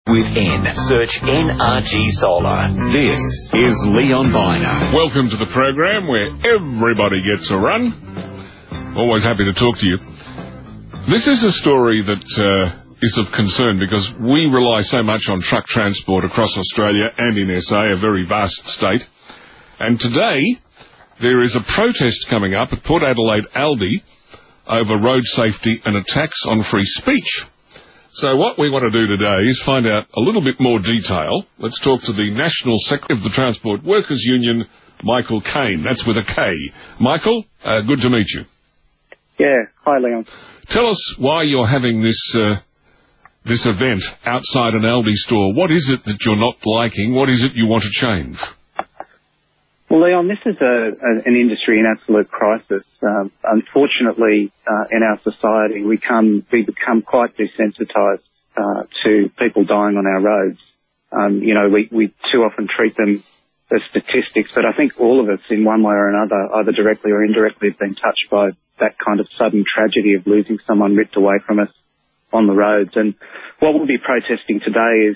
With N, search NRG Solar. This is Leon Biner. Welcome to the program where everybody gets a run. Always happy to talk to you. This is a story that is of concern because we rely so much on truck transport across Australia and in SA, a very vast state. And today there is a protest coming up at Port Adelaide Aldi over road safety and attacks on free speech. So what we want to do today is find out a little bit more detail. Let's talk to the National Secretary of the Transport Workers Union, Michael Kane. That's with a K. Michael, good to meet you. Yeah, hi Leon. Tell us why you're having this event outside an Aldi store. What is it that you're not liking? What is it you want to change? Well, Leon, this is an industry in absolute crisis. Unfortunately, in our society, we become quite desensitised to people dying on our roads. We too often treat them as statistics, but I think all of us, in one way or another, either directly or indirectly, have been touched by that kind of sudden tragedy of losing someone ripped away from us on the roads. And what we'll be protesting today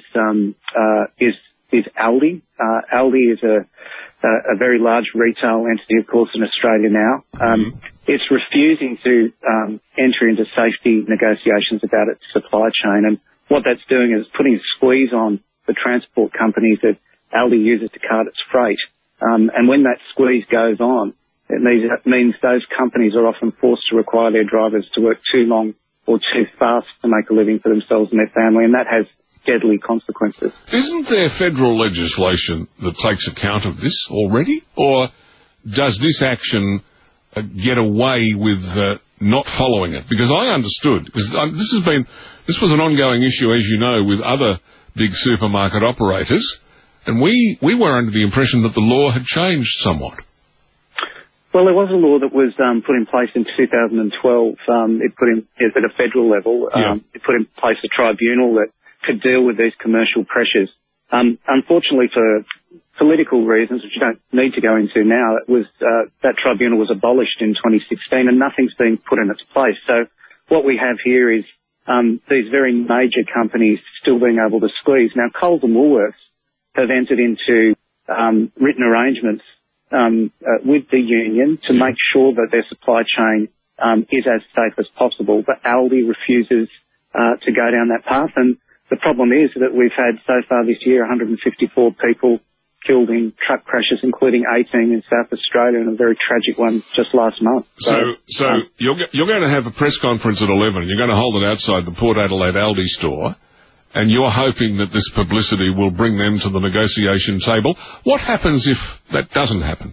is Aldi. Aldi is a very large retail entity, of course, in Australia now. It's refusing to enter into safety negotiations about its supply chain, and what that's doing is putting a squeeze on the transport companies that Aldi uses to cart its freight. And when that squeeze goes on, it means those companies are often forced to require their drivers to work too long or too fast to make a living for themselves and their family, and that has deadly consequences. Isn't there federal legislation that takes account of this already? Or does this action get away with not following it? Because I understood, because this was an ongoing issue, as you know, with other big supermarket operators, and we were under the impression that the law had changed somewhat. Well, there was a law that was put in place in 2012. At a federal level. It put in place a tribunal that could deal with these commercial pressures. Unfortunately, for political reasons, which you don't need to go into now, that tribunal was abolished in 2016 and nothing's been put in its place. So what we have here is these very major companies still being able to squeeze. Now, Coles and Woolworths have entered into written arrangements with the union to make sure that their supply chain is as safe as possible, but Aldi refuses to go down that path. And the problem is that we've had so far this year 154 people killed in truck crashes, including 18 in South Australia and a very tragic one just last month. So you're going to have a press conference at 11. You're going to hold it outside the Port Adelaide Aldi store, and you're hoping that this publicity will bring them to the negotiation table. What happens if that doesn't happen?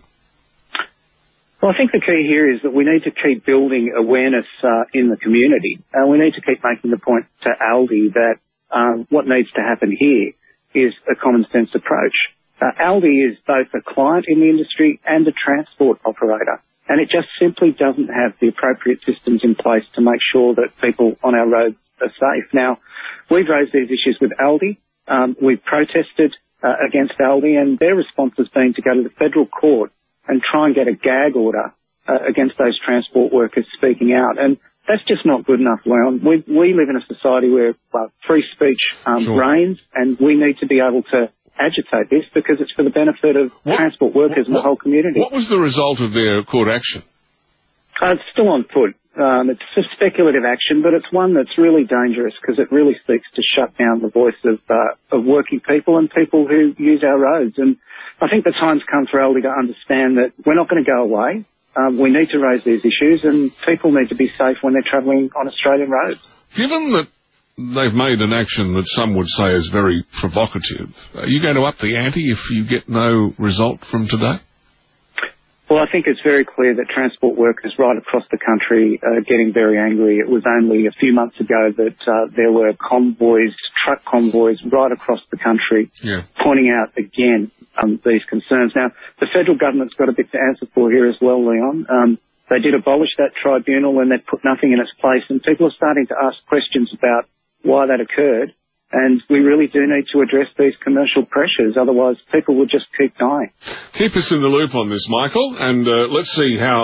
Well, I think the key here is that we need to keep building awareness in the community. We need to keep making the point to Aldi that what needs to happen here is a common sense approach. Aldi is both a client in the industry and a transport operator, and it just simply doesn't have the appropriate systems in place to make sure that people on our roads are safe. Now, we've raised these issues with Aldi. We've protested against Aldi, and their response has been to go to the federal court and try and get a gag order against those transport workers speaking out. And that's just not good enough, Leon. We live in a society where free speech reigns, and we need to be able to agitate this because it's for the benefit of transport workers and the whole community. What was the result of their court action? It's still on foot. It's a speculative action, but it's one that's really dangerous because it really seeks to shut down the voice of working people and people who use our roads. And I think the time's come for Aldi to understand that we're not going to go away. We need to raise these issues, and people need to be safe when they're travelling on Australian roads. Given that they've made an action that some would say is very provocative, are you going to up the ante if you get no result from today? Well, I think it's very clear that transport workers right across the country are getting very angry. It was only a few months ago that there were truck convoys right across the country pointing out again these concerns. Now, the federal government's got a bit to answer for here as well, Leon. They did abolish that tribunal and they've put nothing in its place, and people are starting to ask questions about why that occurred. And we really do need to address these commercial pressures, otherwise people will just keep dying. Keep us in the loop on this, Michael, and let's see how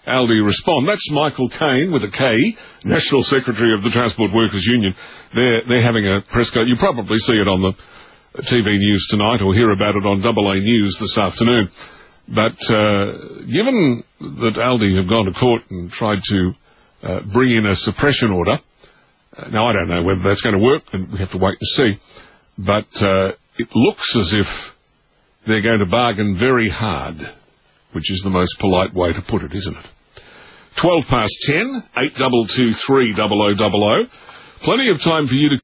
Aldi respond. That's Michael Caine with a K, National Secretary of the Transport Workers Union. They're having a press conference. You probably see it on the TV news tonight or hear about it on AA News this afternoon. But given that Aldi have gone to court and tried to bring in a suppression order, now I don't know whether that's going to work, and we have to wait and see, but it looks as if they're going to bargain very hard, which is the most polite way to put it, isn't it? 10:12, 822 30000. Plenty of time for you to